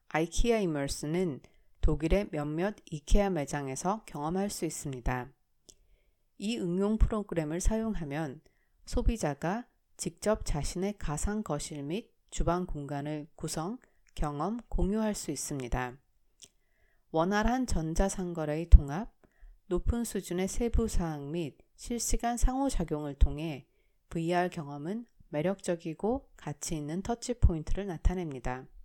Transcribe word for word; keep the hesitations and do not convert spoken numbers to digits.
아이키아 이머스는 독일의 몇몇 이케아 매장에서 경험할 수 있습니다. 이 응용 프로그램을 사용하면 소비자가 직접 자신의 가상 거실 및 주방 공간을 구성, 경험, 공유할 수 있습니다. 원활한 전자상거래의 통합, 높은 수준의 세부사항 및 실시간 상호작용을 통해 브이알 경험은 매력적이고 가치 있는 터치포인트를 나타냅니다.